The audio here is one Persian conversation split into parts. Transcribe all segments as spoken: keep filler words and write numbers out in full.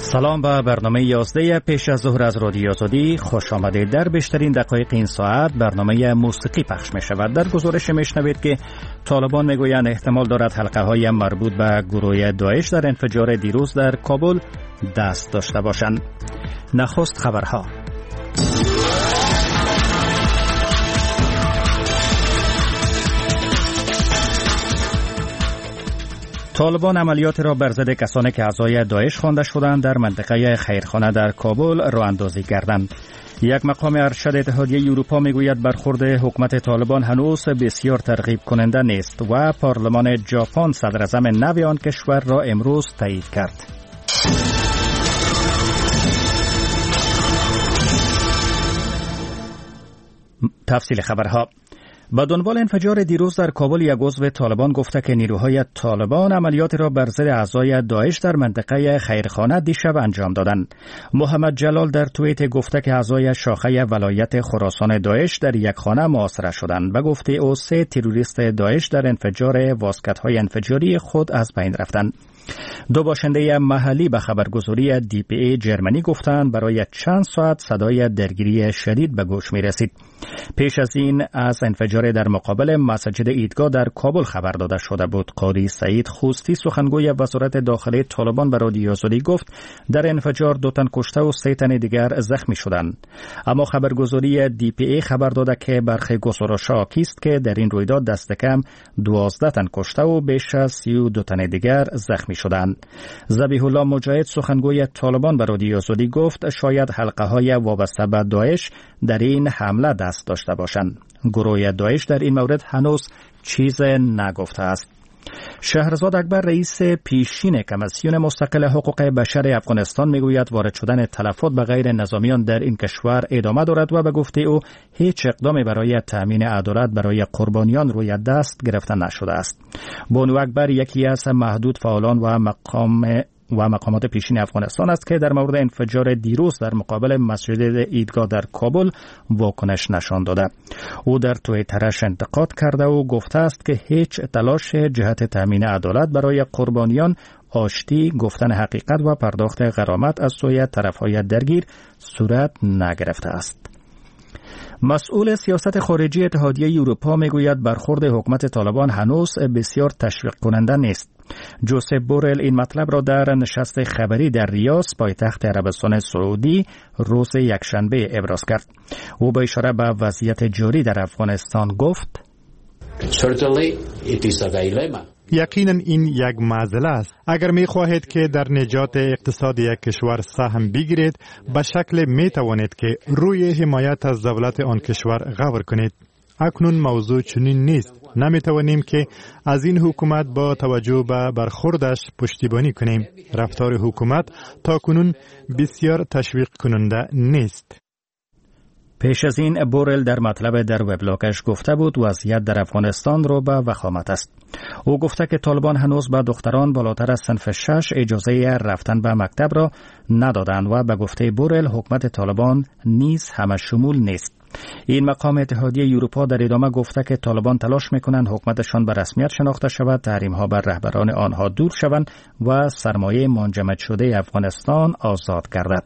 سلام به برنامه یازده پیش از ظهر از رادیو آزادی خوش آمدید. در بیشترین دقایق این ساعت برنامه موسیقی پخش می شود. در گزارش می شنوید که طالبان می گویند احتمال دارد حلقه های مربوط به گروه داعش در انفجار دیروز در کابل دست داشته باشند. نخست خبرها. طالبان عملیات را بر ضد کسانی که اعضای داعش خوانده شدند در منطقه خیرخانه در کابل راه اندازی کردند. یک مقام ارشد اتحادیه اروپا میگوید برخورد حکومت طالبان هنوز بسیار ترغیب کننده نیست و پارلمان ژاپن صدراعظم نو آن کشور را امروز تایید کرد. تفصیل خبرها. با دنبال انفجار دیروز در کابل، یک عضو طالبان گفته که نیروهای طالبان عملیات را بر ضد اعضای داعش در منطقه خیرخانه دیشب انجام دادند. محمد جلال در توییت گفته که اعضای شاخه ولایت خراسان داعش در یک خانه محاصره شدند و گفته او سه تروریست داعش در انفجار واسکت‌های انفجاری خود از بین رفتند. دو باشنده محلی به خبرگزاری دی پی ای جرمنی گفتند برای چند ساعت صدای درگیری شدید به گوش می رسید. پیش از این از انفجار در مقابل مسجد عیدگاه در کابل خبر داده شده بود. قاضی سعید خوستی سخنگوی وزارت داخلی طالبان به رادیو آزادی گفت در انفجار دو تن کشته و سه تن دیگر زخمی شدند. اما خبرگزاری دی پی ای خبر داده که برخی گزارش‌ها است که در این رویداد دست کم دوازده تن کشته و بیش از سی و دو تن دیگر زخمی شدند. ذبیح الله مجاهد سخنگوی طالبان به رادیو آزادی گفت شاید حلقه های وابسته به داعش در این حمله دست داشته باشند. گروه داعش در این مورد هنوز چیز نگفته است. شهرزاد اکبر رئیس پیشین کمیسیون مستقل حقوق بشر افغانستان میگوید وارد شدن تلفات به غیر نظامیان در این کشور ادامه دارد و به گفته او هیچ اقدامی برای تامین عدالت برای قربانیان روی دست گرفته نشده است. بانو اکبر یکی از محدود فعالان و مقام و مقامات پیشین افغانستان است که در مورد انفجار دیروز در مقابل مسجد عیدگاه در کابل واکنش نشان داده. او در توییترش انتقاد کرده و گفته است که هیچ تلاش جهت تامین عدالت برای قربانیان، آشتی، گفتن حقیقت و پرداخت غرامت از سوی طرفهای درگیر صورت نگرفته است. مسئول سیاست خارجی اتحادیه اروپا میگوید برخورد حکومت طالبان هنوز بسیار تشویق کننده نیست. جوزف بورل این مطلب را در نشست خبری در ریاض پایتخت عربستان سعودی روز یکشنبه ابراز کرد. او با اشاره به وضعیت جاری در افغانستان گفت Certainly it is a dilemma. یقینا این یک معضله است. اگر می خواهید که در نجات اقتصاد یک کشور سهم بگیرید، به شکل می توانید که روی حمایت از دولت آن کشور غور کنید. اکنون موضوع چنین نیست. نمی توانیم که از این حکومت با توجه به برخوردش پشتیبانی کنیم. رفتار حکومت تا کنون بسیار تشویق کننده نیست. پیش از این بورل در مطلب در وبلاگش گفته بود وضعیت در افغانستان رو به وخامت است. او گفته که طالبان هنوز به دختران بالاتر از صنف شش اجازه رفتن به مکتب را ندادند و به گفته بورل حکومت طالبان نیز همه شمول نیست. این مقام اتحادیه اروپا در ادامه گفته که طالبان تلاش میکنند حکومتشان به رسمیت شناخته شود، تحریم ها بر رهبران آنها دور شوند و سرمایه منجمد شده افغانستان آزاد گردد.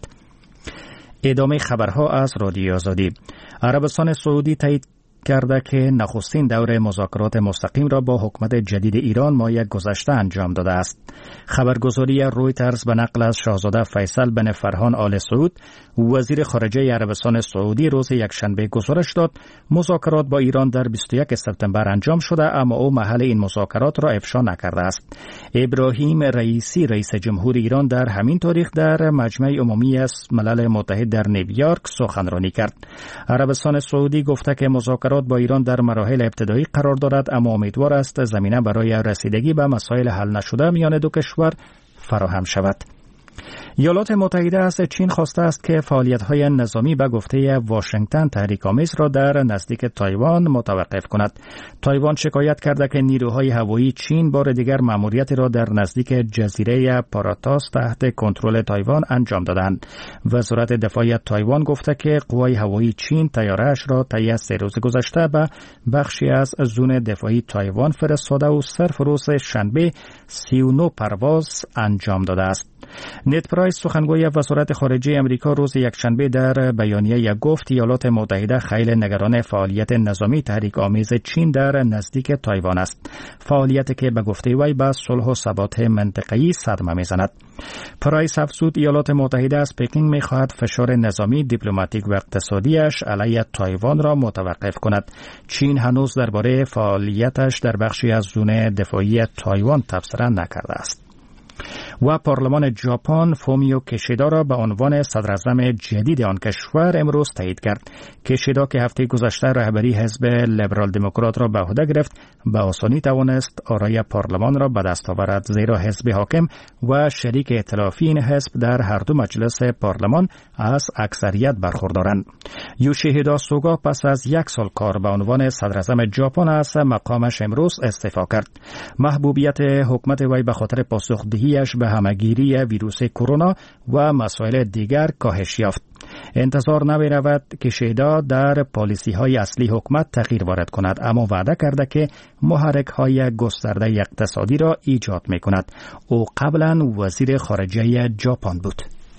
ادامه خبرها از رادیو آزادی. عربستان سعودی تایید کرده که نخستین دور مذاکرات مستقیم را با حکومت جدید ایران ماه گذشته انجام داده است. خبرگزاری رویترز به نقل از شاهزاده فیصل بن فرهان آل سعود، وزیر خارجه عربستان سعودی، روز یکشنبه گزارش داد مذاکرات با ایران در بیست و یک سپتامبر انجام شده، اما او محل این مذاکرات را افشا نکرده است. ابراهیم رئیسی رئیس جمهور ایران در همین تاریخ در مجمع عمومی ملل متحد در نیویورک سخنرانی کرد. عربستان سعودی گفته که مذاکرات با ایران در مراحل ابتدایی قرار دارد، اما امیدوار است زمینه برای رسیدگی به مسائل حل نشده میان دو کشور فراهم شود. ایالات متحده از چین خواسته است که فعالیت‌های نظامی به گفته واشنگتن تحریک‌آمیز را در نزدیک تایوان متوقف کند. تایوان شکایت کرده که نیروهای هوایی چین بار دیگر مأموریتی را در نزدیک جزیره پاراتاس تحت کنترل تایوان انجام دادند. وزارت دفاع تایوان گفته که قوای هوایی چین طیاره‌اش را طی از سه روز گذشته به بخشی از زون دفاعی تایوان فرستاده و صرف روز شنبه سی و نه پرواز انجام داده است. نت پرایس سخنگوی وزارت خارجه امریکا روز یکشنبه در بیانیه گفت ایالات متحده خیلی نگران فعالیت نظامی تحریک آمیز چین در نزدیک تایوان است، فعالیتی که به گفته وی به صلح و ثبات منطقه‌ای صدمه می‌زند. پرایس افزود ایالات متحده از پکینگ می‌خواهد فشار نظامی، دیپلماتیک و اقتصادیش علیه تایوان را متوقف کند. چین هنوز درباره فعالیتش در بخشی از زون دفاعی تایوان تبصره نکرده است. و پارلمان ژاپن فومیو کشیدا را به عنوان صدراعظم جدید آن کشور امروز تایید کرد. کشیدا که هفته گذشته رهبری حزب لیبرال دموکرات را به عهده گرفت، به آسانی توانست آرای پارلمان را به دست آورد، زیرا حزب حاکم و شریک ائتلافی این حزب در هر دو مجلس پارلمان از اکثریت برخوردارند. یوشیهیدا سوگا پس از یک سال کار به عنوان صدراعظم ژاپن از مقامش امروز استعفا کرد. محبوبیت حکومت وی به خاطر پاسخدهیش به همهگیری ویروس کرونا و مسائل دیگر کاهش یافت. انتظار نمی رود که کشیدا در پالیسی های اصلی حکومت تغییر وارد کند، اما وعده کرده که محرک های گسترده اقتصادی را ایجاد می کند. او قبلا وزیر خارجه ژاپن بود.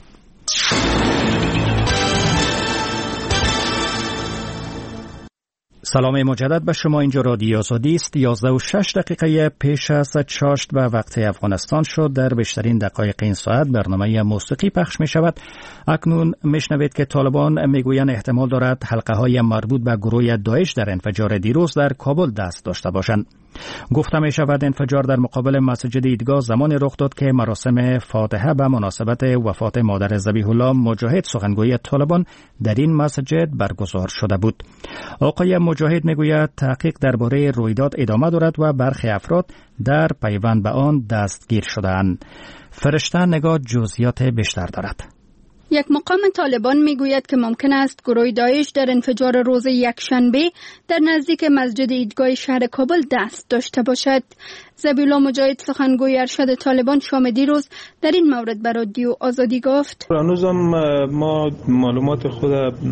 سلام مجدد به شما، اینجا رادیو آزادی است. یازده و شش دقیقه پیش از چاشت به وقت افغانستان شد. در بیشترین دقایق این ساعت برنامه موسیقی پخش می شود. اکنون میشنوید که طالبان میگویند احتمال دارد حلقه های مربوط به گروه داعش در انفجار دیروز در کابل دست داشته باشند. گفته می شود انفجار در مقابل مسجد عیدگاه زمانی رخ داد که مراسم فاتحه به مناسبت وفات مادر ذبیح الله مجاهد سخنگوی طالبان در این مسجد برگزار شده بود. آقای مجاهد میگوید تحقیق درباره رویداد ادامه دارد و برخی افراد در پیوند به آن دستگیر شده‌اند. فرشته نگاه جزئیات بیشتر دارد. یک مقام طالبان میگوید که ممکن است گروه داعش در انفجار روز یکشنبه در نزدیک مسجد عیدگاه شهر کابل دست داشته باشد. ذبیح الله مجاهد سخنگوی ارشد طالبان شام دیروز در این مورد به رادیو آزادی گفت: هنوز هم ما معلومات خود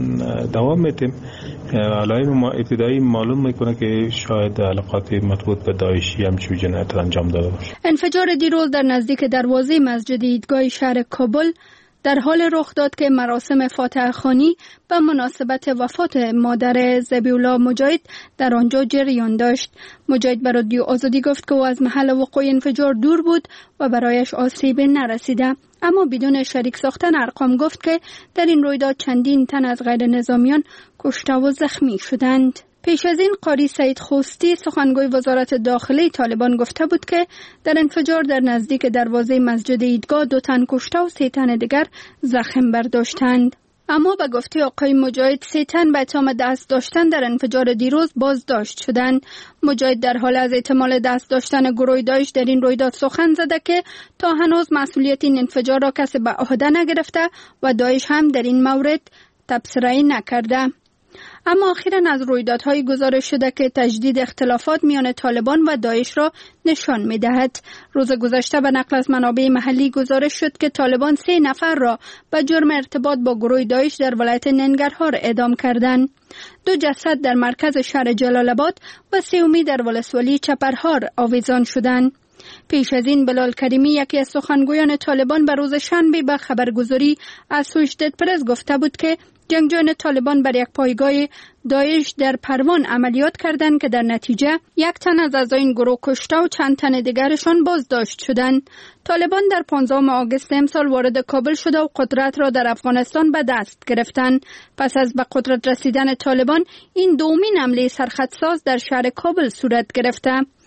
دوام میدیم. علائم ما ابتدایی معلوم میکنه که شاید علاقات مربوط به داعشی هم چه جنایت انجام داده باشه. انفجار دیروز در نزدیک دروازه مسجد عیدگاه شهر کابل در حال رخ داد که مراسم فاتحه خوانی به مناسبت وفات مادر ذبیح الله مجاهد در آنجا جریان داشت. مجاهد به رادیو آزادی گفت که او از محل وقوع انفجار دور بود و برایش آسیب نرسیده، اما بدون شریک ساختن ارقام گفت که در این رویداد چندین تن از غیر نظامیان کشته و زخمی شدند. پیش از این قاری سعید خوستی سخنگوی وزارت داخلی طالبان گفته بود که در انفجار در نزدیک دروازه مسجد عیدگاه دو تن کشته و سه تن دیگر زخم برداشتند. اما به گفته آقای مجاهد سه تن به اتهام دست داشتن در انفجار دیروز بازداشت شدند. مجاهد در حال از احتمال دست داشتن گروه داعش در این رویداد سخن زده که تا هنوز مسئولیت این انفجار را کسی به عهده نگرفته و داعش هم در این مورد تبصره نکرده. اما اخیراً از رویدادهای گزارش شده که تجدید اختلافات میان طالبان و داعش را نشان می‌دهد. روز گذشته به نقل از منابع محلی گزارش شد که طالبان سه نفر را به جرم ارتباط با گروه داعش در ولایت ننگرهار اعدام کردند. دو جسد در مرکز شهر جلال آباد و سومی در ولسوالی چپرهار آویزان شدند. پیش از این بلال کریمی یکی از سخنگویان طالبان به روز شنبه به خبرگزاری اسوشیتد پرس گفته بود که جنگجویان طالبان بر یک پایگاه داعش در پروان عملیات کردند که در نتیجه یک تن از اعضای این گروه کشته و چند تن دیگرشان بازداشت شدند. طالبان در پانزدهم آگوست امسال وارد کابل شده و قدرت را در افغانستان به دست گرفتند. پس از به قدرت رسیدن طالبان این دومین حمله سرخطساز در شهر کابل صورت گرفته.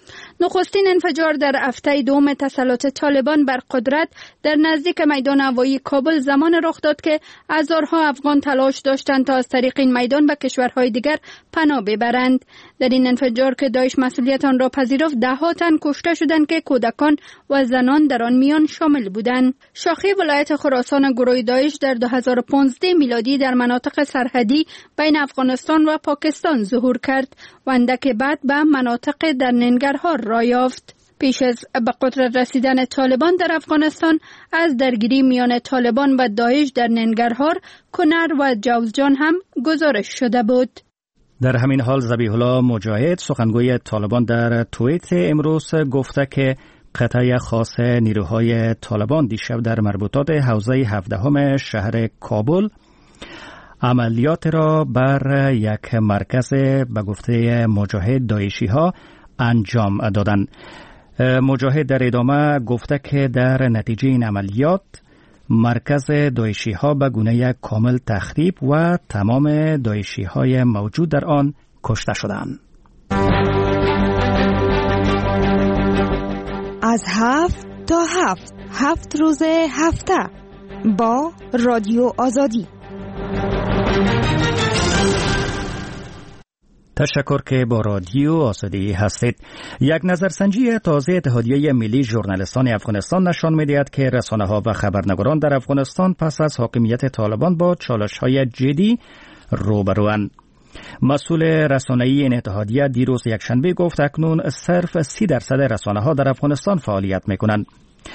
نخستین انفجار در هفته دوم تسلط طالبان بر قدرت در نزدیک میدان هوایی کابل زمان رخ داد که هزارها افغان تلاش داشتند تا از طریق این میدان به کشورهای دیگر پناه ببرند. در این انفجار که داعش مسئولیت آن را پذیرفت، ده ها تن کشته شدند که کودکان و زنان در آن میان شامل بودند. شاخه ولایت خراسان گروه داعش در دو هزار و پانزده میلادی در مناطق سرحدی بین افغانستان و پاکستان ظهور کرد و اندک بعد به مناطق در ننگرهار را یافت. پیش از به قدرت رسیدن طالبان در افغانستان از درگیری میان طالبان و داعش در ننگرهار، کنر و جوزجان هم گزارش شده بود. در همین حال ذبیح الله مجاهد سخنگوی طالبان در توییت امروز گفته که قطعه خاص نیروهای طالبان دیشب در مربوطات حوزه هفدهم شهر کابل عملیات را بر یک مرکز به گفته مجاهد داعشی ها انجام دادند. مجاهد در ادامه گفته که در نتیجه این عملیات مرکز داعشی ها به گونه کامل تخریب و تمام داعشی های موجود در آن کشته شدند. از هفت تا هفت هفت روز هفته با رادیو آزادی. تشکر که با رادیو آزادی هستید. یک نظرسنجی تازه اتحادیه ملی ژورنالیستان افغانستان نشان می‌دهد که رسانه‌ها و خبرنگاران در افغانستان پس از حاکمیت طالبان با چالش‌های جدی روبروند. مسئول رسانه‌ای این اتحادیه دیروز یکشنبه گفت اکنون صرف سی درصد رسانه‌ها در افغانستان فعالیت می‌کنند.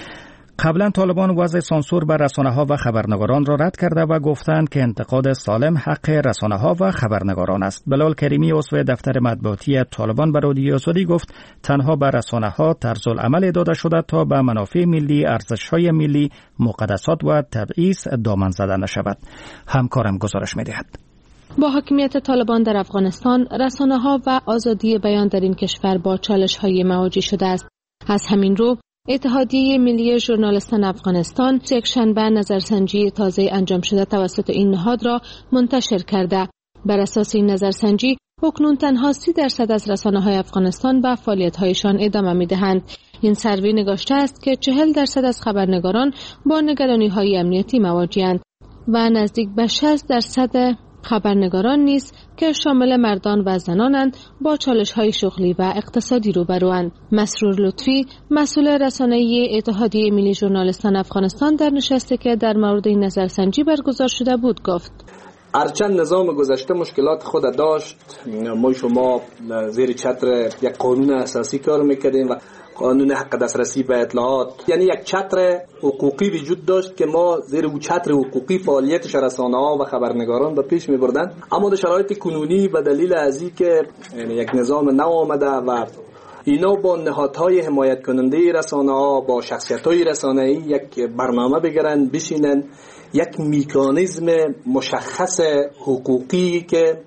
قبلا طالبان وضع سانسور بر رسانه‌ها و خبرنگاران را رد کرده و گفتند که انتقاد سالم حق رسانه‌ها و خبرنگاران است. بلال کریمی عضو دفتر مطبوعاتی طالبان به رادیو آزادی گفت تنها بر رسانه‌ها طرزالعمل داده شده تا به منافع ملی، ارزش‌های ملی، مقدسات و تبعیض دامن زده نشود. همکارم گزارش می‌دهد. با حاکمیت طالبان در افغانستان، رسانه‌ها و آزادی بیان در این کشور با چالش‌های مواجه شده است. از همین رو اتحادیه ملی ژورنالیستان افغانستان یک شنبه نظرسنجی تازه انجام شده توسط این نهاد را منتشر کرده. بر اساس این نظرسنجی اکنون تنها سی درصد از رسانه‌های افغانستان به فعالیت‌هایشان ادامه می‌دهند. این سروی نگاشته است که چهل درصد از خبرنگاران با نگرانی‌های امنیتی مواجه‌اند و نزدیک به شصت درصد خبرنگاران نیز که شامل مردان و زنانند با چالش‌های شغلی و اقتصادی روبروند. مسرور لطفی، مسئول رسانه‌ای اتحادیه ملی ژورنالیستان افغانستان در نشستی که در مورد این نظرسنجی برگزار شده بود گفت: هرچند نظام گذشته مشکلات خود داشت، ما شما زیر چتر یک قانون اساسی کار میکردیم و قانون حق دسترسی به اطلاعات، یعنی یک چتر حقوقی وجود داشت که ما زیر او چتر حقوقی فعالیت رسانه‌ها و خبرنگاران به پیش می‌بردند. اما در شرایط کنونی به دلیل از اینکه یعنی یک نظام نو آمده و اینا با نهادهای حمایت کننده رسانه‌ها، با شخصیت‌های رسانه‌ای یک برنامه بگیرن، بشینن یک مکانیزم مشخص حقوقی که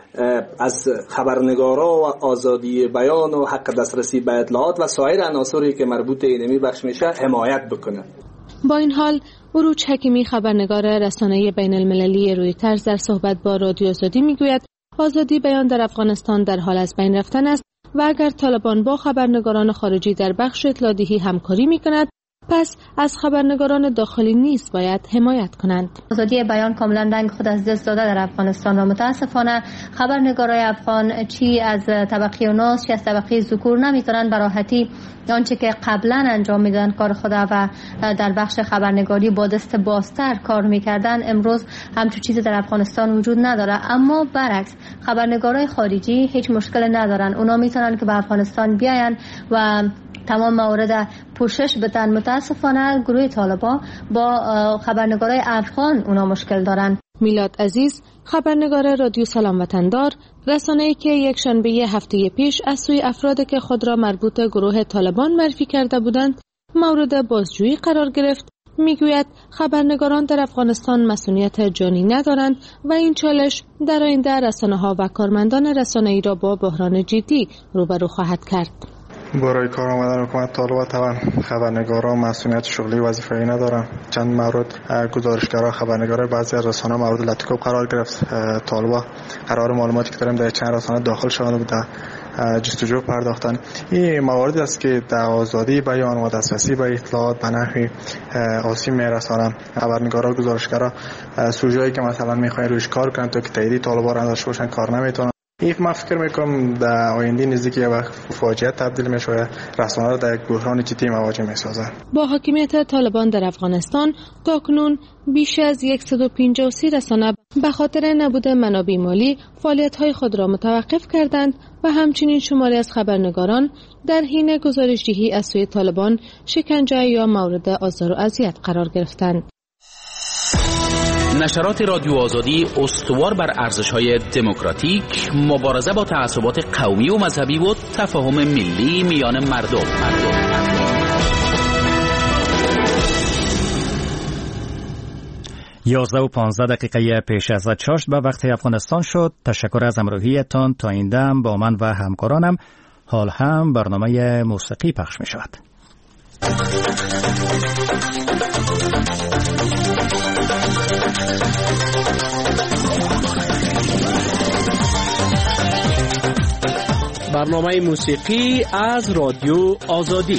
از خبرنگارا و آزادی بیان و حق دسترسی به اطلاعات و سایر عناصری که مربوط به اینمی بخش میشه حمایت بکنه. با این حال عروج حکیمی، خبرنگار رسانه بین المللی رویترز، در صحبت با رادیو آزادی میگوید آزادی بیان در افغانستان در حال از بین رفتن است و اگر طالبان با خبرنگاران خارجی در بخش اطلاع‌دهی همکاری میکند، پس از خبرنگاران داخلی نیز باید حمایت کنند. آزادی بیان کاملا رنگ خود از دست داده در افغانستان و متاسفانه خبرنگارای افغان چی از طبقه اوناس چی از طبقه ذکور نمیتونن به راحتی آنچه که قبلا انجام میدادن کار خود و در بخش خبرنگاری با دست بازتر کار میکردن، امروز همچون چیزی در افغانستان وجود نداره. اما برعکس خبرنگارای خارجی هیچ مشکل ندارن، اونا میتونن که به افغانستان بیاین و تمام موارد پوشش بدن. متاسفانه گروه طالبان با خبرنگارای افغان اونا مشکل دارن. میلاد عزیز، خبرنگار رادیو سلام وطندار، رسانه‌ای که یک شنبه هفته پیش از سوی افرادی که خود را مربوط گروه طالبان معرفی کرده بودند مورد بازجویی قرار گرفت، میگوید خبرنگاران در افغانستان مسئولیت جانی ندارند و این چالش در آینده رسانه‌ها و کارمندان رسانه‌ای را با بحران جدی روبرو خواهد کرد. برای کار آمدن حکومت طالبان طبعا خبرنگاران مسئولیت شغلی وظیفه‌ای ندارن. چند مورد گزارشگرا خبرنگارای بعضی از رسانه‌ها مورد لطیکوب قرار گرفت. طالبان قرار معلوماتی که داریم در چند رسانه داخل شده بود جستجو پرداختن. این مواردی است که در آزادی بیان و دسترسی به اطلاعات به نحوی آسیب میرسانن. خبرنگارا گزارشگرا سوژه‌ای که مثلا میخواین روش کار کنن تا که تایید طالبان نداشته باشن کار نمیتونن. این ما فکر میکنم در آینده نزدیک یه وقت فاجعه تبدیل میشه و رسانه‌ها را در یک بحران جدی مواجه میسازه. با حاکمیت طالبان در افغانستان تاکنون بیش از صد و پنجاه و سه رسانه به خاطر نبود منابع مالی فعالیت‌های خود را متوقف کردند و همچنین شماری از خبرنگاران در حین گزارش‌دهی از سوی طالبان شکنجه یا مورد آزار و اذیت قرار گرفتند. نشرات رادیو آزادی استوار بر ارزش‌های دموکراتیک، مبارزه با تعصبات قومی و مذهبی و تفاهم ملی میان مردم. مردم. مردم. یازده و پانزده دقیقه پیش از چاشت به وقت افغانستان شد. تشکر از همراهیتان. تا این دم با من و همکارانم حال هم برنامه موسیقی پخش می شود. برنامه موسیقی از رادیو آزادی.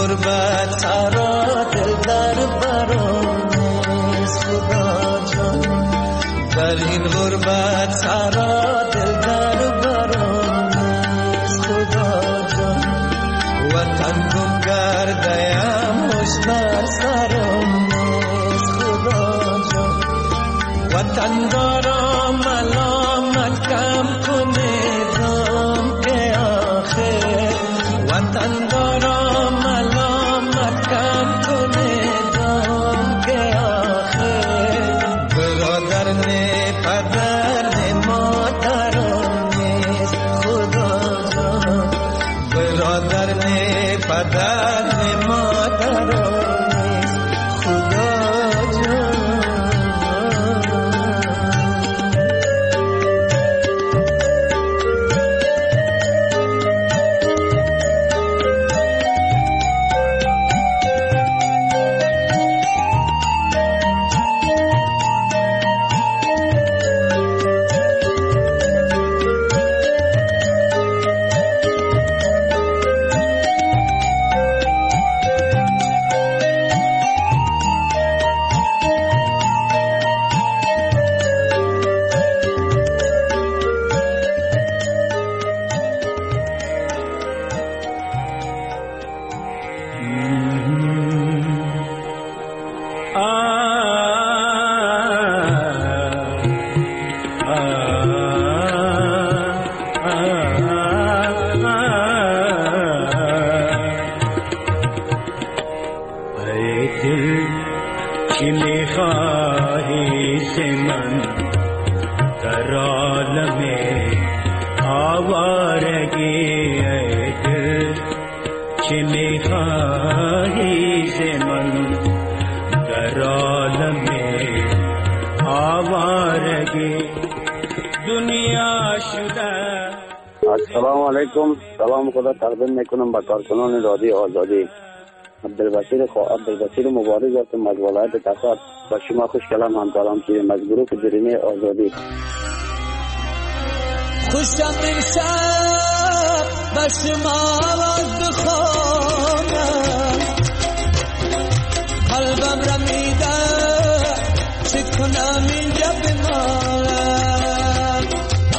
غربت سرا دل در برون خدا جان درد مادران خدا جان. السلام علیکم، سلام خدا تقدیم میکنم به کارکنان رادیو آزادی. عبدالبصیر خو عبدالبصیر مبارز هستم از ولایت کسات. با شما خوش کلام همکارم شدیم از گروه جریمه آزادی. خوشم امشب به شما آواز بخوانم، قلبم رمیده چه کنم اینجا بمانم.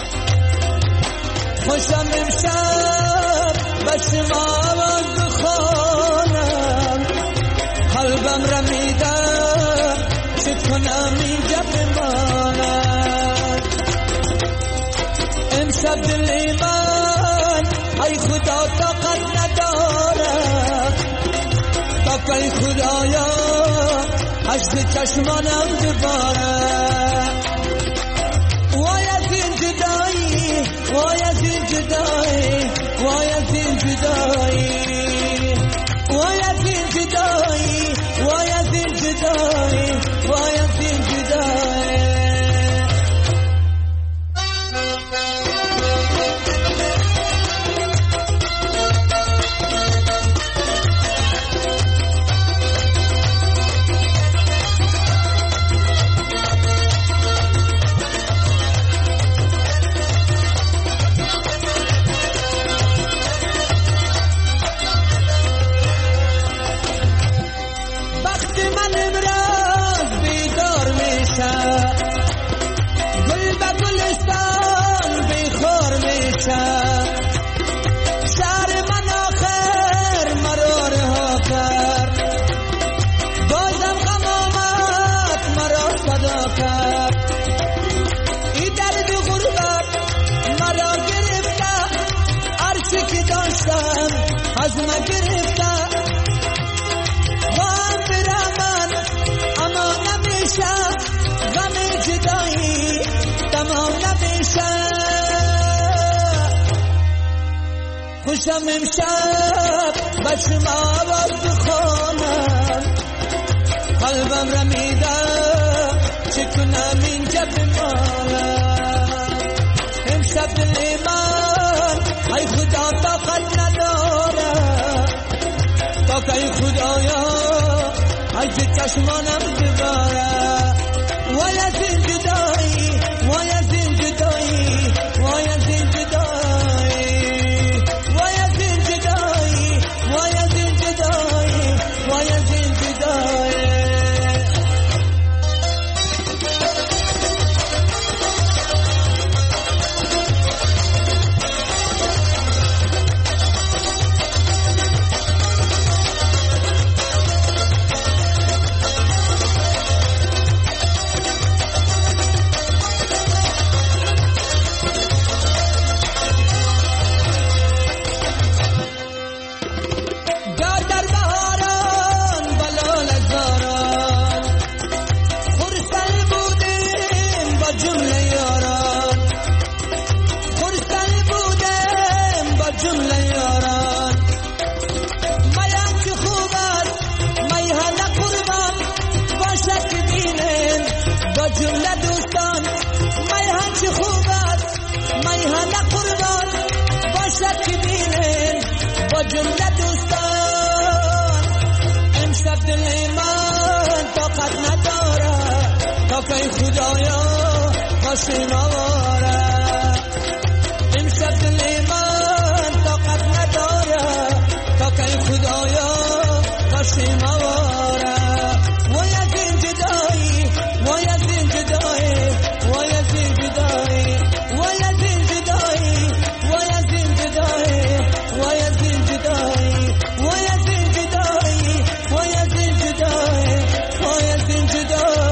خوشم امشب به شما آواز بخوانم، قلبم رمیده چه کنم اینجا بمانم. امشب دل من ای خدا طاقت نداره، تا که خدایا عشق چشمانم بباره. وای از این جدایی، وای از این جدایی، وای از این جدایی، وای از این جدایی، وای از این جدایی، وای از این جدایی. از ما گرفته غم برامن اما نمیشه، غم جدایی تمام نمیشه. خوشم امشب به شما آواز بخوانم، قلبم رمیده چه کنم اینجا بمانم. امشب دل من ای خدا طاقت نداره، تا که ای خدایا عجز چشمانم بباره. وای از این جدایی، وای از این جدایی، وای از این جدایی، وای از این جدایی، وای از این جدایی، وای از این جدایی. جمله دوستان امشب دل من طاقت نداره تا که خدایا خوشی مواره امشب دل من طاقت نداره تا که خدایا خوشی مواره وای از این جدایی وای از این جدایی وای از این جدایی وای از این جدایی وای از این جدایی وای از این جدایی وای از این جدایی وای از این جدایی وای از این جدایی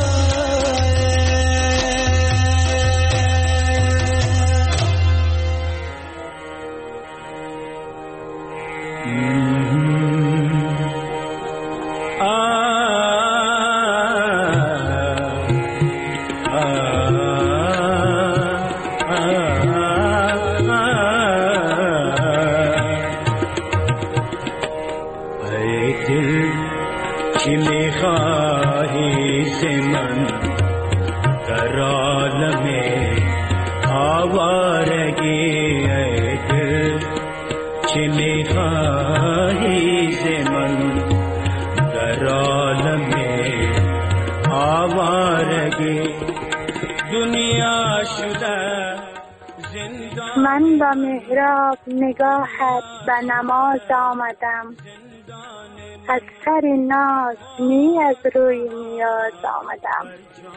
من با محراب نگاهت به نماز آمدم از سر ناز نی از روی نیاز آمدم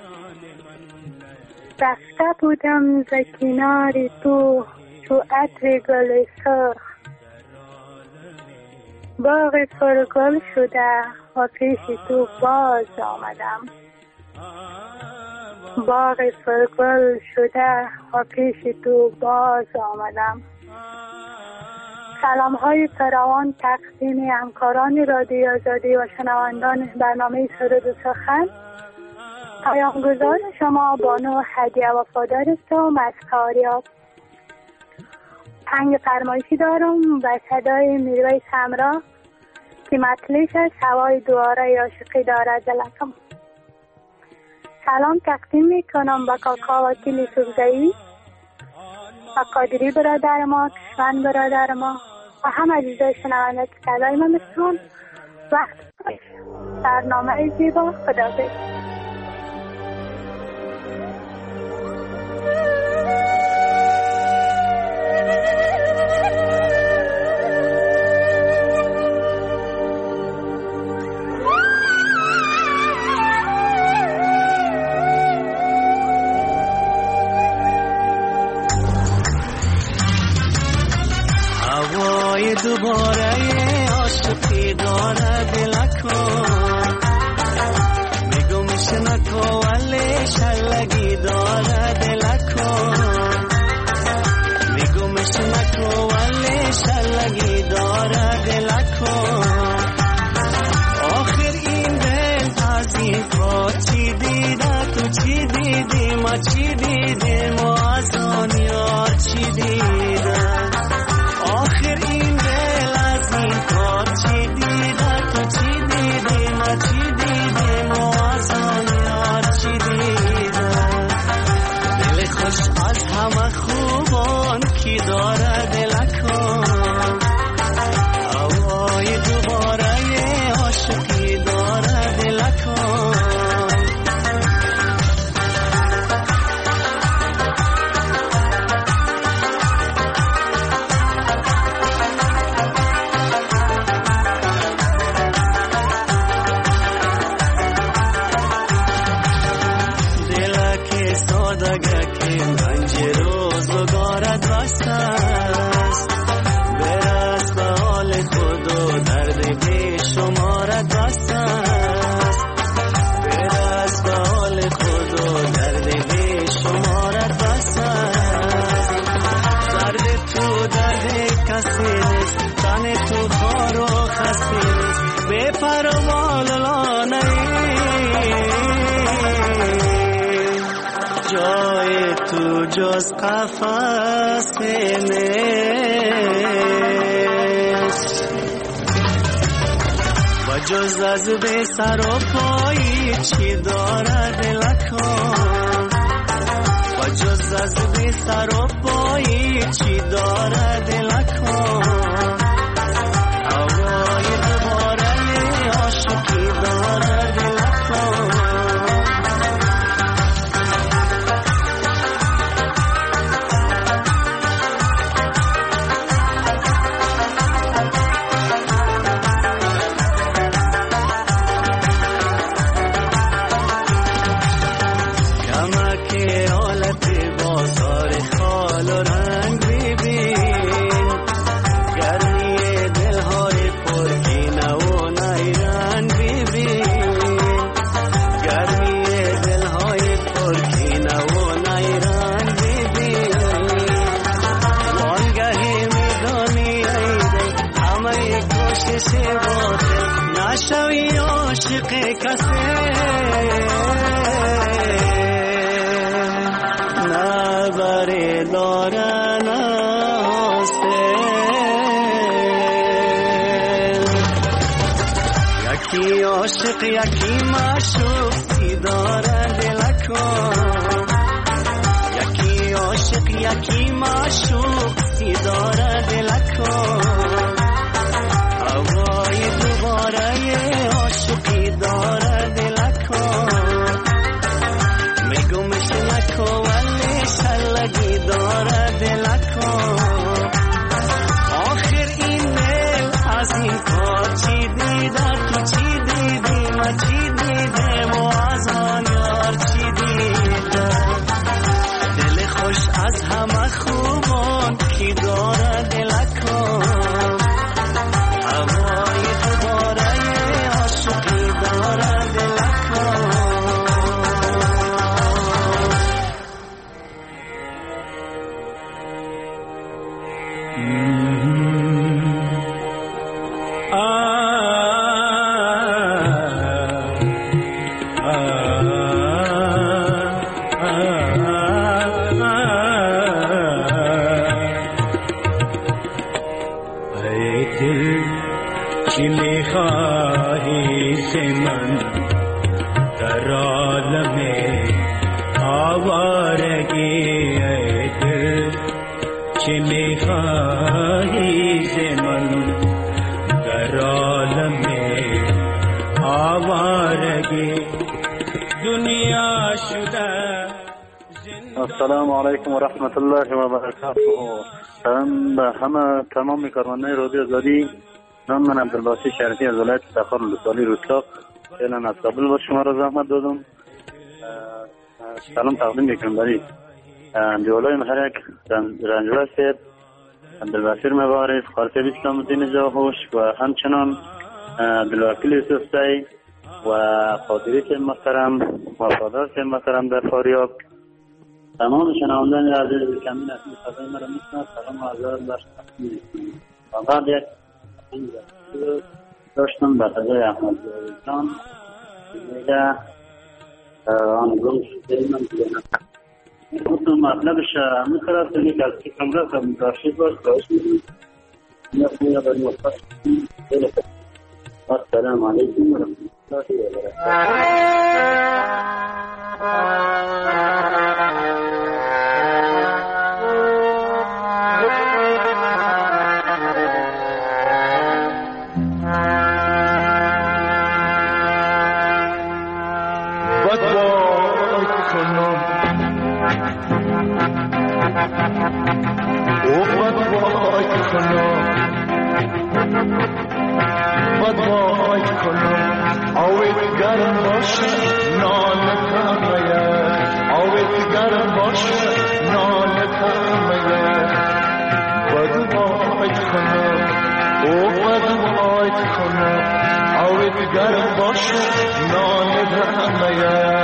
رفته بودم ز کنار تو چو عطر گل سرخ باغ پرگل شده و پیش تو باز آمدم باغ پرگل شده و پیش تو باز آمدم. سلام های فراوان تقدیم همکاران رادیو آزادی و شنوندان برنامه سرود و سخن. پیامگذار شما بانو هدیه وفادارستم از فاریاب. پنج فرمایشی دارم و صدای میرویس همراه که مطلعش از هوای دواره عاشقی دارد دلکم. سلام تقدیم میکنم به کاکا وکیل سوزایی و قادری برادر ما، کشمن برادر ما و هم عزیزای شنونده که صدای ما میشنون. وقت باش برنامه زیبا. خداحافظ. دوباره عاشقی داره دلکم میگم شنکو ولی شلگی داره دلکم میگم شنکو ولی شلگی داره دلکم آخر این دل از این کار چی دیده تو چی دیدی ما چی دیدیم و از آن یار چی دیده آخر این دل از این کار چی دیده تو چی دیدی ما چی دیدیم و از آن یار چی دیده دل خوش از همه خوبان کی داره دلکم هوای دوباره عاشقی داره دلکم جز قفص نیست و جز از به سر و پایی چی داره دلکم و جز از به سر و پایی چی داره دلکم کش باطل نشوی عاشق کسی نبره دارن آسته یکی عاشق یکی معشوق سی داره دلکو یکی عاشق یکی معشوق سی داره دلکو هوای دوباره عاشقی داره دلکو میگمش نکو ولی شلگی داره دلکو آخر این دل از این کار چی دیده تو چی دیدی ما چی دیدم و از آن یار چی دیده دل خوش از همه خوبان کی داره دلکو هوای دوباره عاشقی داره دلکو السلام علیکم و رحمت الله و برکاته. سلام به همه تمام کارمندان رادیو آزادی. نام من عبدالباسی شرفی از ولایت تخار لسانی روستا فعلا از کابل با شما را زحمت دادم. سلام تقدیم میکنم برای دیولای محرک رنجور سید عبدالبصیر مبارز خارطه اسلام الدین جاهوش و همچنان عبدالوکیل یوسف زی و قادری سید محترم و فادر سید محترم در فاریاب. تمام شنوندگان عزیز کمین اسمی صدای مرا میشناسند. سلام و عرض بر و بعد یک داشتم به فضای احمد جان میگه آن گم شده من دیگه گفتم مطلبش همین طرف که یک از فکرم را که داشتید باش باش میدیم یا خویا بر مفتش السلام علیکم و رحمت الله و برکاته. بدوای کنم آویت گرم باشه نان کمیه آویت گرم باشه نان کمیه بدوای کنم او بدوای کنم آویت گرم باشه نان کمیه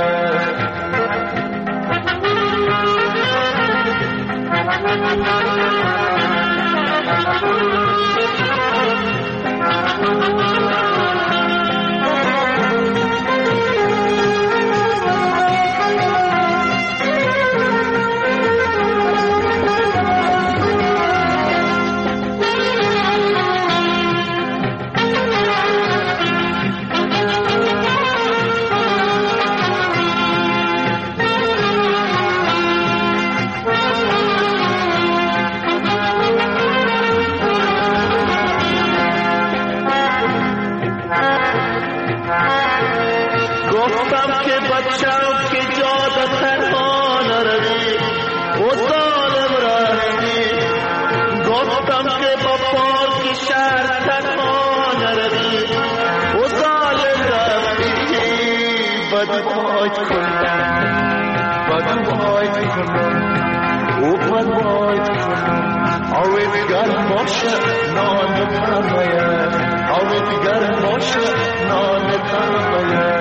بدوای کنم بدوای کنم او بدوای کنم آویت گرم باشه نان کمیه آویت گرم باشه نان کمیه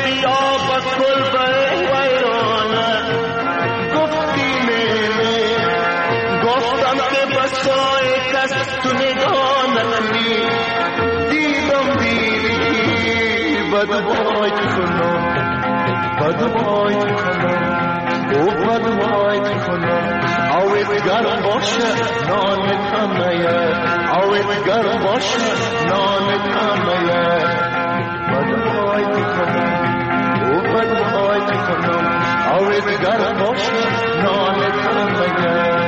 گیا با کلبه ویرانه گفتی نیمه گفتم که بسای کس تو نگاه نکنی دیدم دیدی بدوای کنم بدوای کنم او بدوای کنم اوید گرم باشه نانت همه اوید گرم باشه نانت همه بدوای کنم او بدوای کنم اوید گرم باشه نانت همه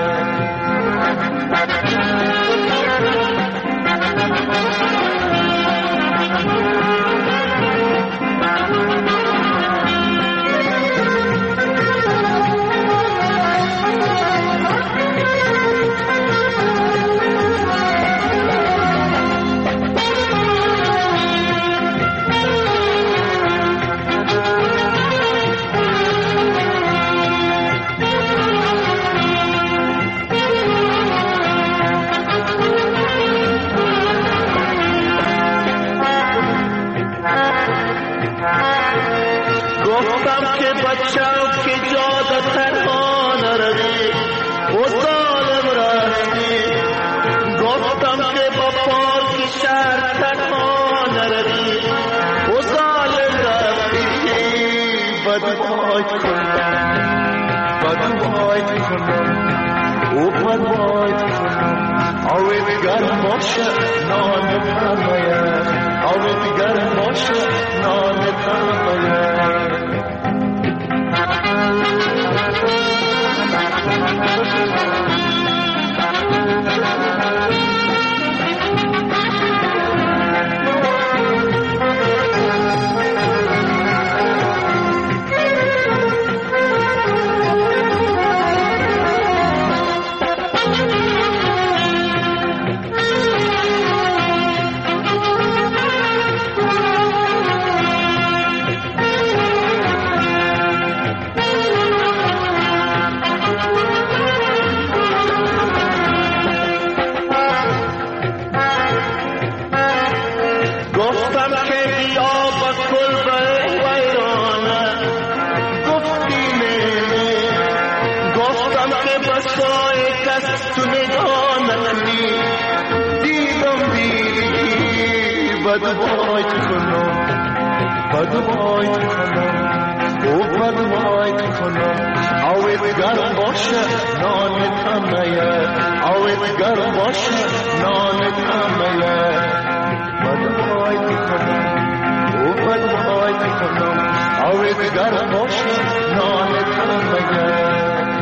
گفتم که بچم که جاده تنها نروی و ظالم رفتی گفتم که با پاک شهر تنها نروی و ظالم رفتی بدوای کنم بدوای کنم او بدوای کنم اوید گرم باشه نانت همه اوید گرم باشه نانت همه بدوای کنم بدوای کنم او بدوای کنم اوید گرم باشه نانت همه اوید گرم باشه نانت همه بدوای کنم او بدوای کنم اوید گرم باشه نانت همه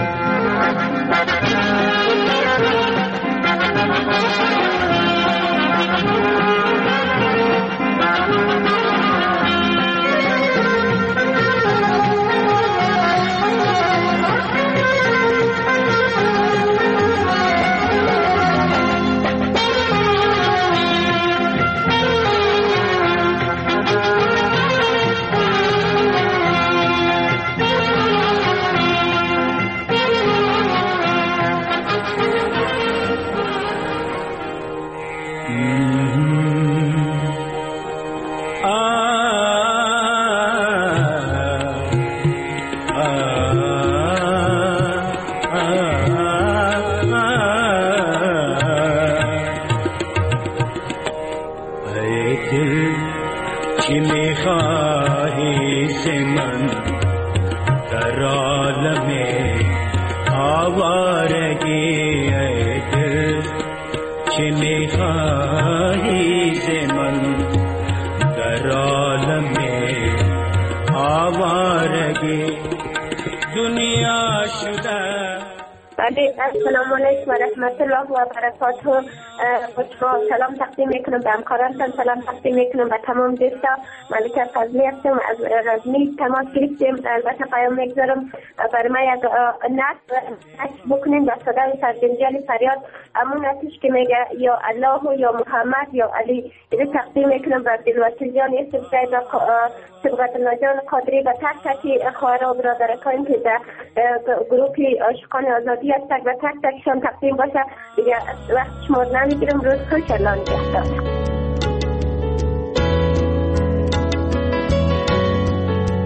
السلام علیکم و رحمت الله و برکاته. با سلام تقدیم میکنم به همکارانتان، سلام تقدیم میکنم به تمام دوستا. ملکه فضلی هستم از رزمی تماس گرفتیم. البته پیام میگذارم برای ما یک نصب بکنیم با صدای سرجنجال فریاد امون نتیش که میگه یا الله و یا محمد یا علی. اینو تقدیم میکنم به دلوسیل جان یوسف زید و سبقت الله جان قادری و تک تکی خواهر و برادرکان که در گروپی عاشقان آزادی هستند و تک تکشان تقدیم باشه. دیگه وقت شمار نمیگیرم. روز خوش. الله نگهدار.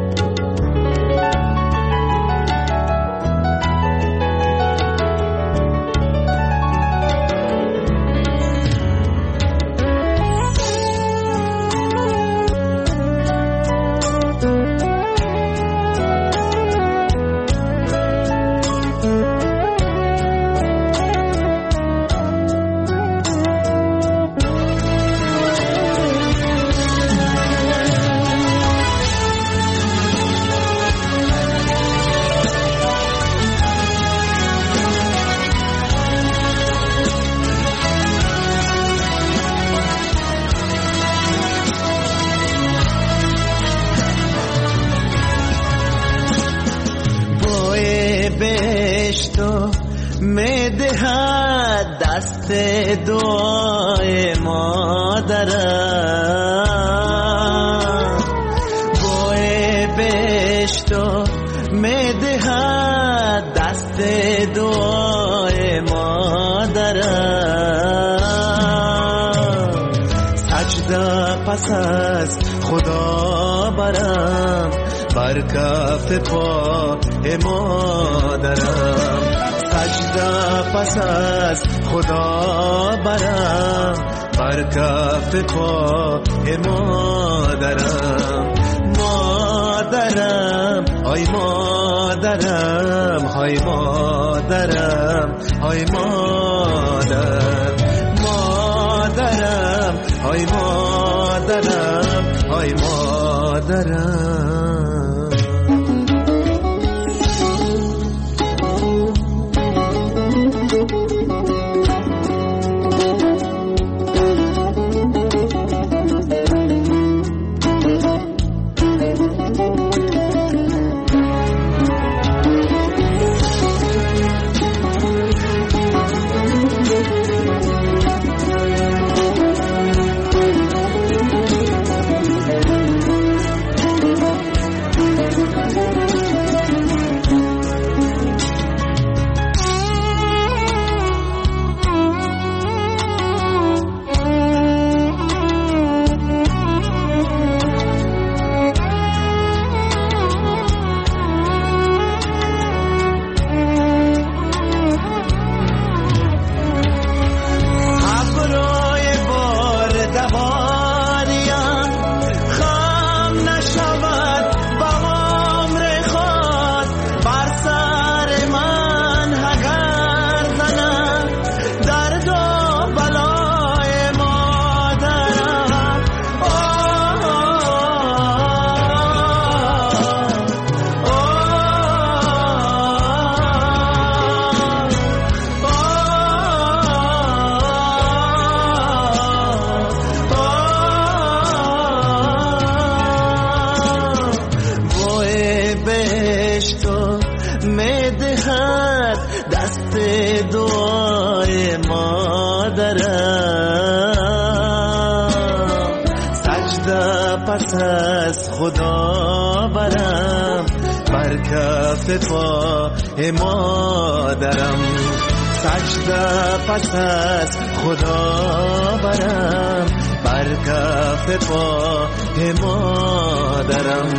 بهشت میدهد دست دعای مادرم، بوی بهشت میدهد دست دعای مادرم. سجده پس از خدا برم بر کف پای مادرم، سجده پس از خدا برم بر کف پای مادرم. مادرم آی مادرم، های مادرم، های مادرم، مادرم های مادرم، های مادرم. پس از خدا برم بر کف پای مادرم، سجده پس از خدا برم بر کف پای مادرم.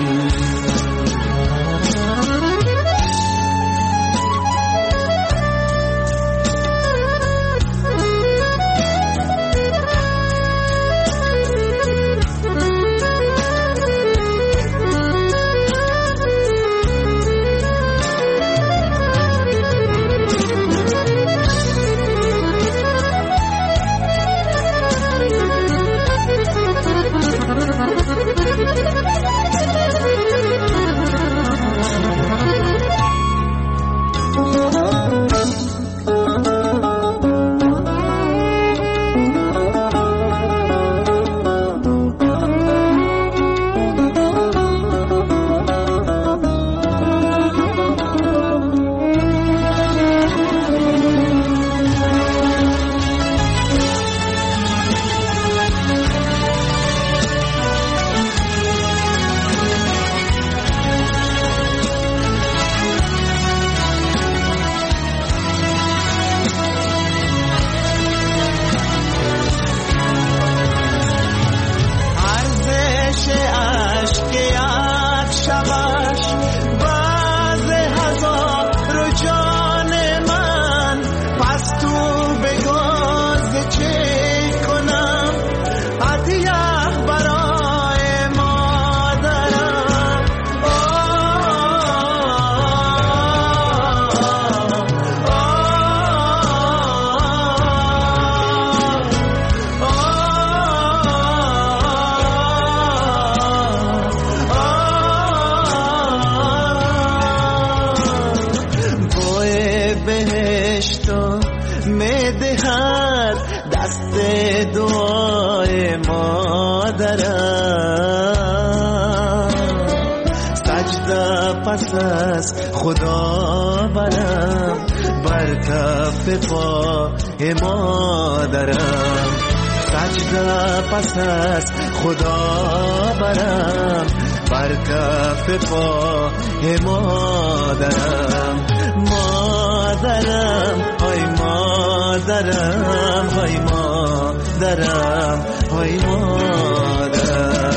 پس از خدا برم، بر کف پای مادرم. سجده پس از خدا برم، بر کف پای مادرم. مادرم های مادرم، های مادرم، های مادرم.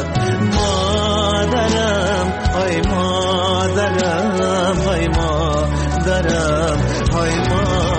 مادرم های مادرم، های مادرم، های مادرم.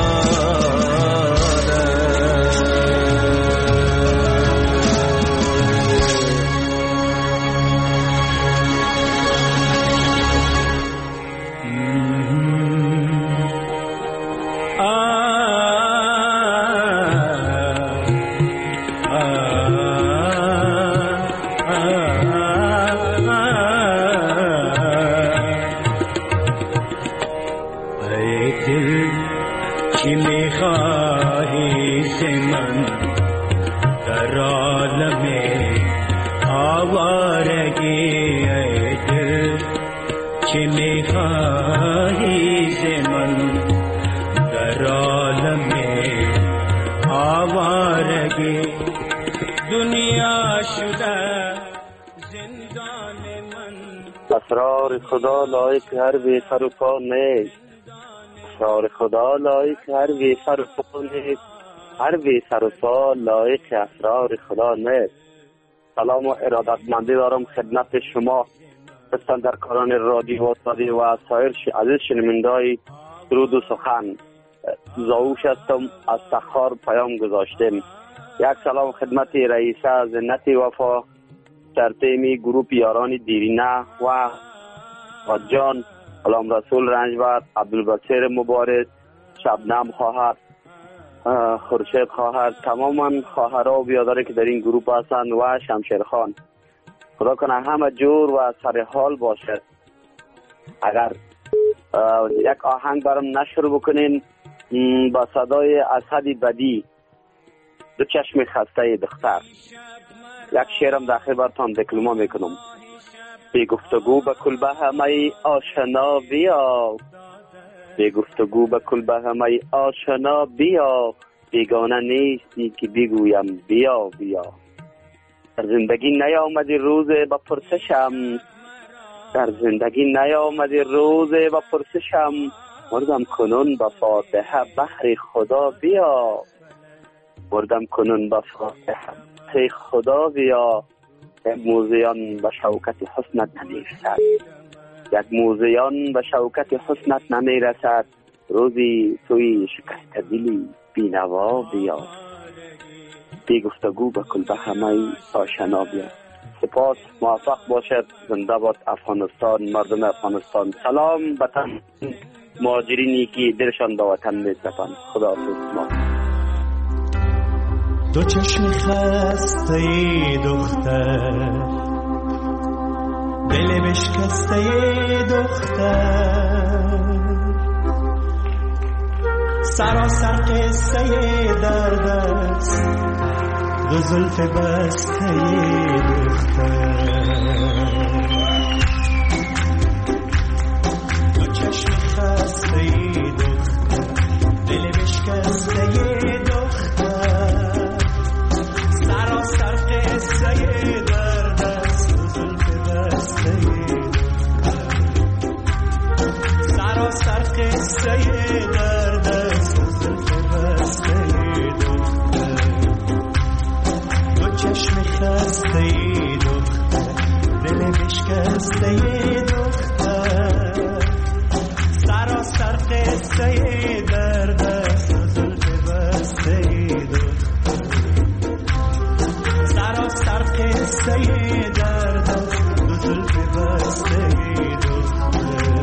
اسرار خدا لایق هر بی سر و پا نیست، اسرار خدا لایق هر بی سر و پا نیست، هر بی سر و پا لایق اسرار خدا نیست. سلام و ارادتمندی دارم خدمت شما بستاندرکاران رادیو آزادی و سایر عزیز شنوندگان درود و سخن. زاوش هستم از سخار پیام گذاشتم. یک سلام خدمت رئیسه زنت وفا در تیمی گروپ یاران دیرینه و جان علام رسول رنجبر، عبدالبصیر مبارز، شبنم خواهر، خورشید خواهر، تماما خواهرها و بیاداری که در این گروپ هستند و شمشیر خان. خدا کنه همه جور و سر حال باشد. اگر یک آهنگ برام نشر بکنین با صدای اسد بدی، دو چشم خسته دختر. یک شعرم داخل براتون دکلمه میکنم. بی گفتگو به کلبه همه آشنا بیا، بی گفتگو به کلبه همه آشنا بیا، بیگانه نیستی که بگویم بیا بیا. در زندگی نیامدی روز با پرسشم، در زندگی نیامدی روز با پرسشم، مردم کنون با فاتحه بحر خدا بیا، مردم کنون با فاتحه بحر خدا بیا. یک موزیان به شوکت حسنت نمیرسد، یک موزیان به شوکت حسنت نمیرسد، روزی توی شکست دلی بینوا بیا، بی گفتگو به کلبه همه آشنا بیا. سپاس، موفق باشد. زنده باد افغانستان، مردم افغانستان. سلام وطن مهاجرینی که دلشان به وطن می‌سپارند. خدا حافظ. دو چشم خسته ای دختر، دل بشکسته ای دختر، سراسر قصه درد است، دو زلف بسته ای دختر. دو چشم خسته ای دختر، دل بشکسته ای دختر، سراسر قصه درد است، دو زلف بسته ای دختر، سراسر قصه درد است، دو زلف بسته ای دختر. دو چشم خسته ای دختر، دل بشکسته ای دختر، سراسر قصه درد است، دو زلف بسته ای دختر، سراسر قصه درد است، دو زلف بسته ای دختر.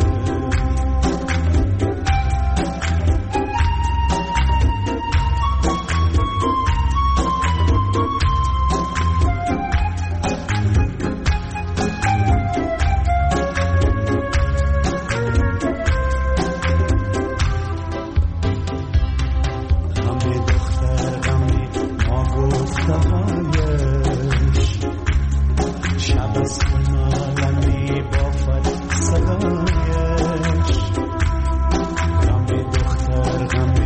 صدایش، غم دختر غم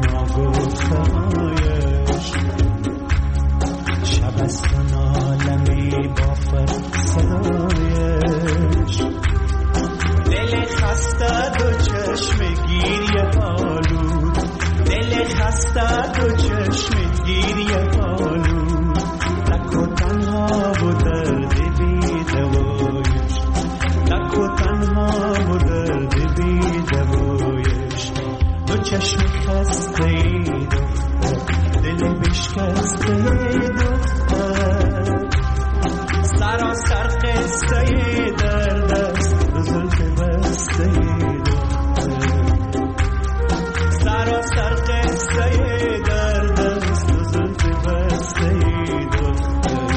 ناگفتهایش، شب است و نالمی بافد صدایش، دل خسته دو چشم گیریه آلود، دل خسته دو چشم گیریه آلود، تک و تنها و درد بی دوایش، تک و تنها و درد بی دوایش، دو چشم خسته ای دختر، دل بشکسته ای دختر، سراسر قصه ای درد است، دو زلف بسته ای دختر، سراسر قصه ای درد است، دو زلف بسته ای دختر.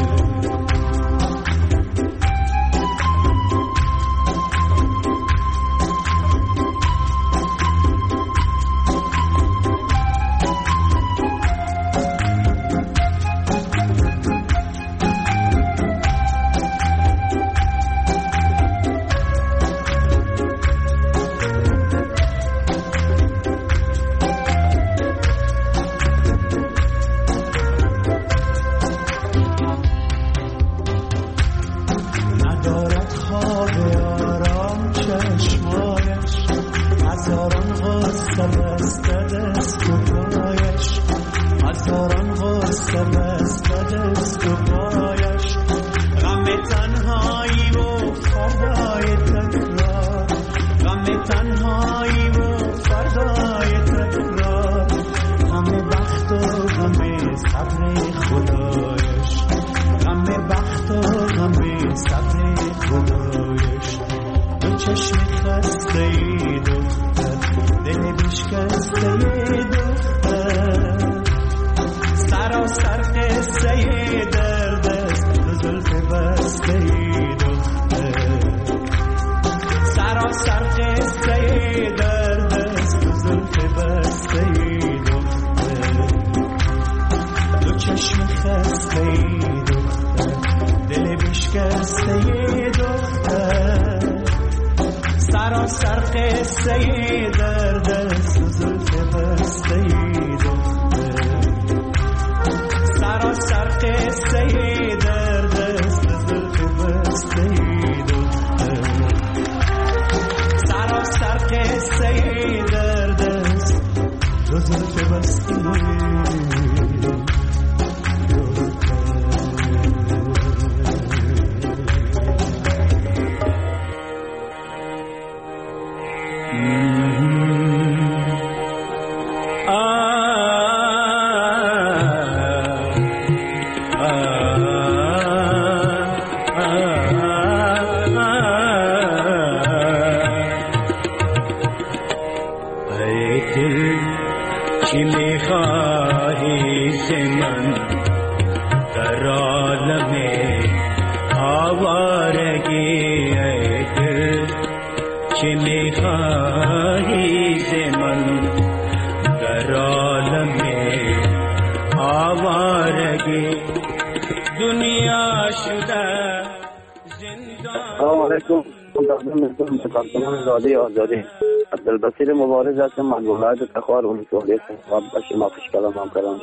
رادیو آزادی عبدالبصیر مبارز هستم از ولایت تخار ولسوالی انتخاب و شما خوش کلام هم کلام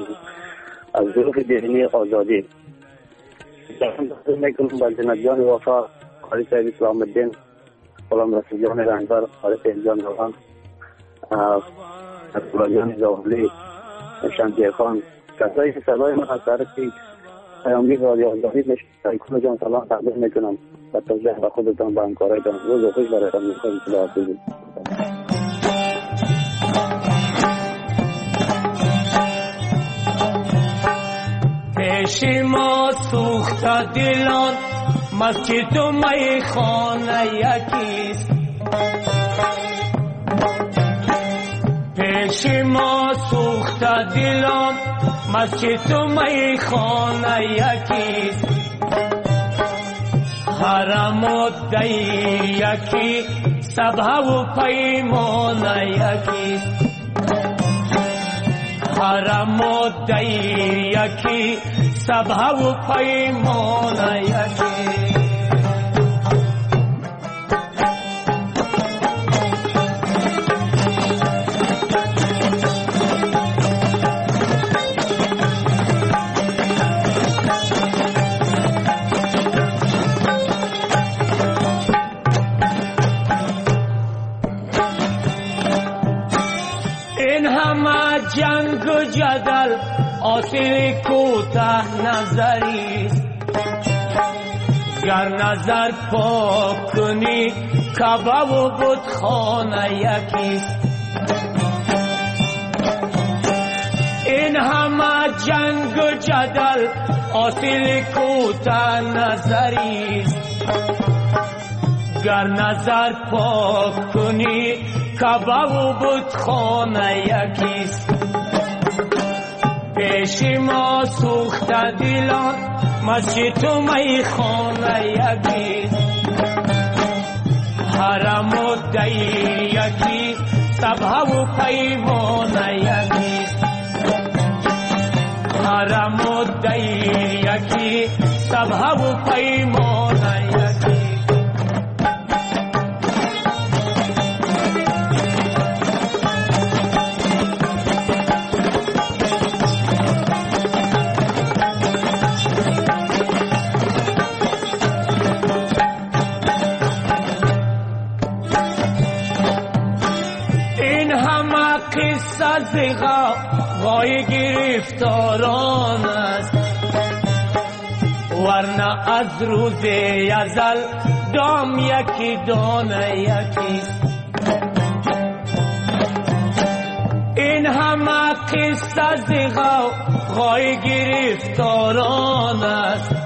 از ظروف دینی آزادی دارم میکنم با جناب جان وفا خالی صاحب اسلام الدین غلام رسول جان رنگبر خالی صاحب جان روحان عبدالله جان زاولی شمشیر خان کسایی که صدای من از طرفی پیامگیر رادیو آزادی میشه کل جان سلام تقدیم میکنم و توجه و خودتان به همکارایتان روز و خوش برایتان میخواهیم خدا حافظ. پیش ما سوخته دلان مسجد و میخانه یکیست، پیش ما سوخته دلان مسجد و میخانه یکیست، حرم و دی یکی سبه و پیمانه یکیست، حرم و دی یکی سبه و پیمانه یکی جدل حاصل کوته نظری است. گر نظر پاک کنی کعبه و بتخانه یکیست. این همه جنگ و جدل حاصل کوته نظری است. گر نظر پاک کنی کعبه و بتخانه یکیست. پیش ما سوخته دلان مسجد و میخانه یکیست. حرم و دیر یکی سبحه و پیمانه یکیست. حرم و دیر یکی سبحه و پیمانه یکیست. زغا غای گرفتاران است. ورنه از روز ازل دام یکی دانه یکیست. این همه قصه زغا غای گرفتاران است.